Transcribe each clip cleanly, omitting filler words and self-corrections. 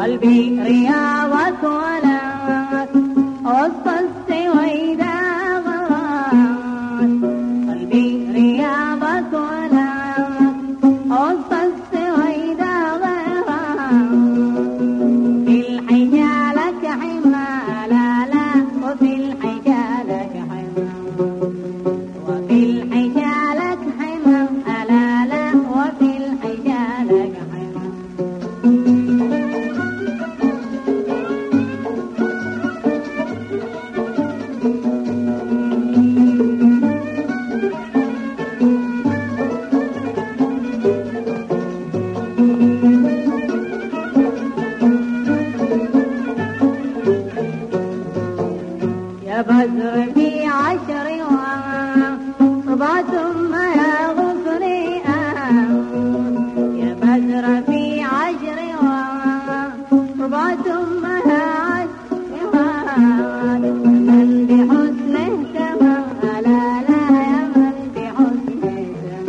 قلبي رياضك ولا وسط السويداء غرات، قلبي رياضك ولا وسط السويداء غرات، في الحجالك حما لا لا، وفي الحجالك حما، وفي الحجالك حما لا لا، وفي الحجالك حما. يا بدر في عشر وصبات ما غفري، يا بدر في عشر وصبات ما من بحسنه تمام لا لا، يا من بحسنه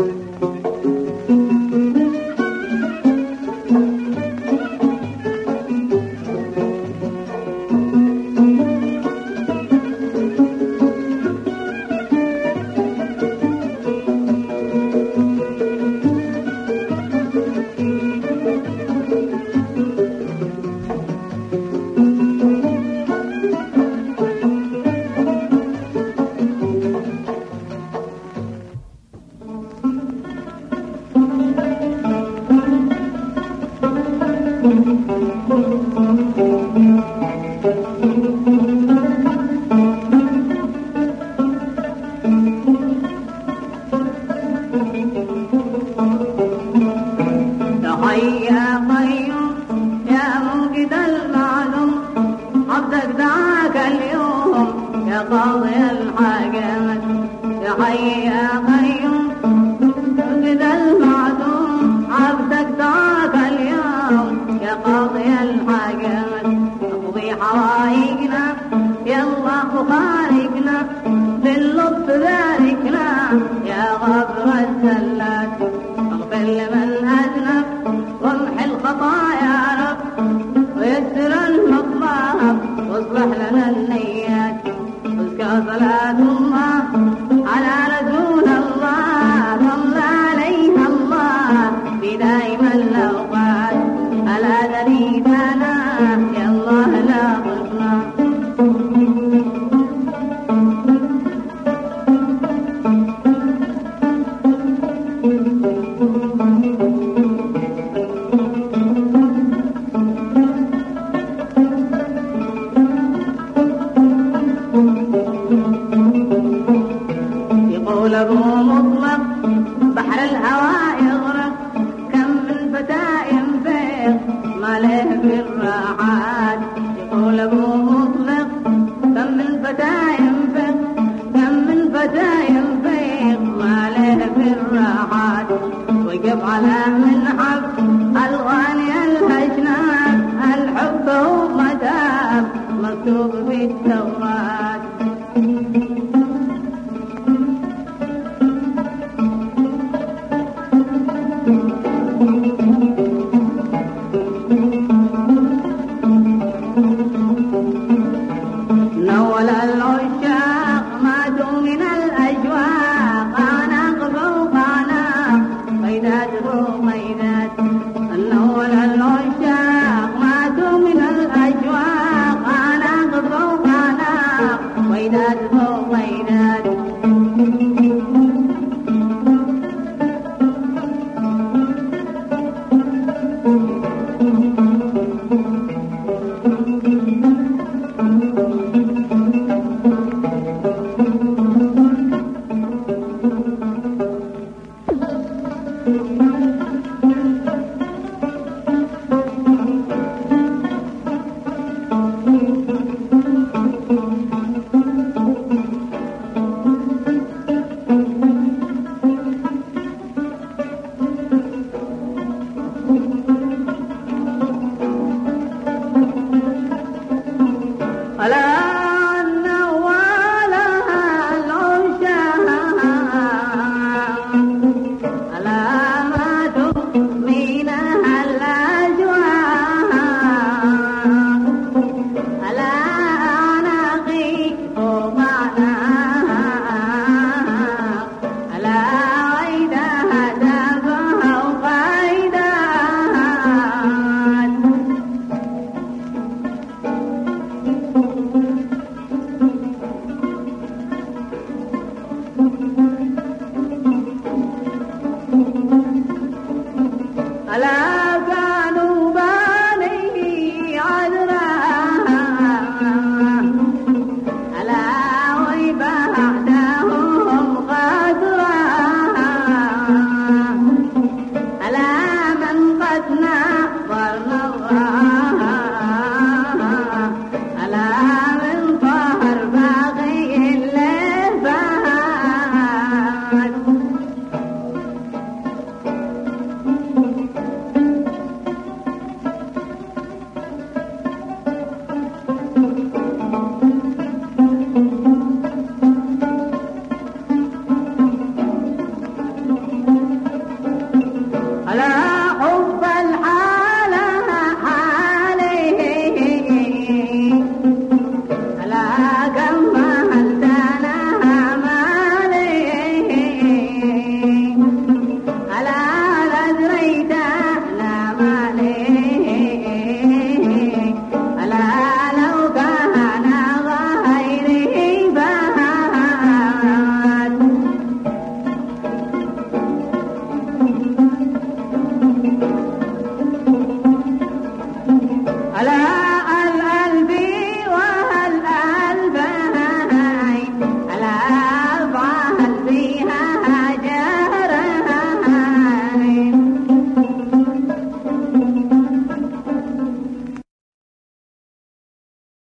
يا قيوم يا موجد المعلوم، عبدك دعاك اليوم يا قاضي الحاجات، يا حي يا قيوم موجد المعلوم، عبدك دعاك اليوم يا قاضي الحاجات، اقضي حوائجنا يا الله وخالقنا، باللطف باركنا يا غفر الزلات، اغفر لمن اذنب وامح الخطايا رب، ويسر المطلب واصلح لنا النيات، تزكى صلاة الله على رسول الله، صلى عليه الله في دائم الاوقات، على دريدنا يا الله لا ضرنا. يقول ابو مطلق بحر الهوى يغرق، كم من فتى ينفق ما له في الراحات، يقول ابو مطلق كم من فتى ينفق، كم من فتى ينفق ما له في الراحات، وقف على منحف الغالي الهجنات، الحب هو مدام مكتوب في التوراة. نول العشاق ماتوا من الأجواق، أعناق فوق أعناق قيدات فوق قيدات، نول العشاق ماتوا من الأجواق، أعناق فوق أعناق قيدات فوق قيدات. علامات ألا كانوا بني عذراء ألا وبعدهم غدرا ألا من قد نظر نظرا ألا من طهر باقي اللفات ألا